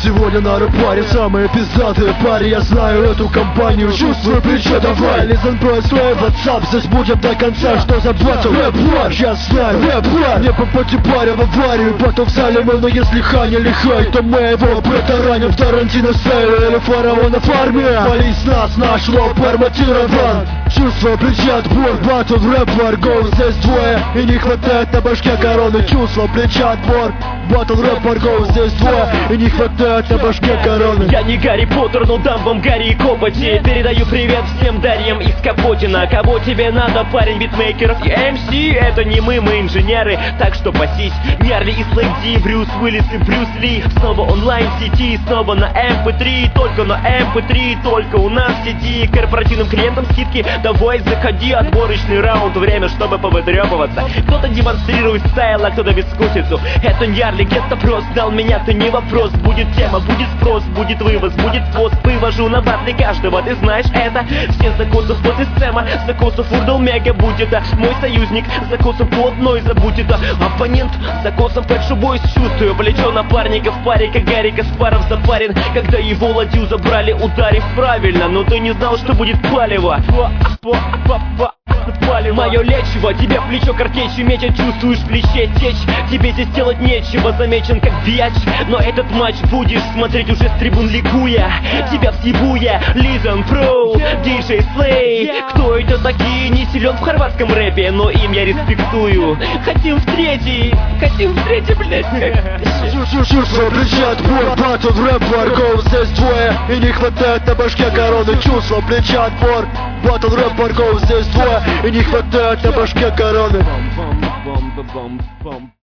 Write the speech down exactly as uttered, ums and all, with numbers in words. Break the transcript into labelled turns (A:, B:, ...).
A: Сегодня на рэп-паре самые пиздатые парни. Я знаю эту компанию, чувствую плечо, давай. Listen, bro, слой WhatsApp, здесь будем до конца. Что за батл? Рэп-пар, я знаю, рэп-пар. Не по пути паря в аварию, потом в зале мы, но если Ханя лихай, то мы его протараним в Тарантино стайле или фараона в армии. Полись нас, наш лоб арматирован. Чувство плеча, отбор, батл, рэп-пар, гоу. Здесь двое, и не хватает на башке короны. Чувство плеча, отбор, батл, рэп-пар, гоу. Здесь двое, и не хватает на башке короны.
B: Я не Гарри Поттер, но дам вам Гарри и Копоти. Передаю привет всем Дарьям из Капотина. Кого тебе надо, парень битмейкеров и эм си? Это не мы, мы инженеры, так что пасись. Нерли и Слэк Ди, Брюс Уиллис и Брюс Ли. Снова онлайн в сети, снова на эм пэ три. Только на эм пэ три, только у нас в сети. Корпоративным клиентам скидки, давай заходи. Отборочный раунд, время, чтобы повыдрёбываться. Кто-то демонстрирует стайл, а кто-то бескусицу. Это Нерли, гестопрос, дал меня, ты не вопрос. Будет тема, будет спрос, будет вывоз, будет пост. Вывожу на батле каждого, ты знаешь это. Все закосов после сцема, закосов урдал мега. Будь это мой союзник, закосов по одной, забудь это. Оппонент, закосом Pet Boys, чувствую плечо напарника в паре, как Гарри Каспаров запарен. Когда его ладью забрали, ударив правильно. Но ты не знал, что будет палево. Мое лечиво, тебя в плечо картечью метят, чувствуешь в плече течь. Тебе здесь делать нечего, замечен как биач. Но этот матч будешь смотреть уже с трибун ликуя. Тебя всебуя, Listen, Pro, диджей Slay. Кто это такие? Не силен в хорватском рэпе, но им я респектую. Хотим в третий, хотим в третий, блядь.
A: Чувство плеча, отбор, батл, рэп-пар, гоу. Здесь двое, и не хватает на башке короны. Чувство плеча, отбор, батл, рэп-пар, гоу. Здесь двое, и не хватает на башке короны.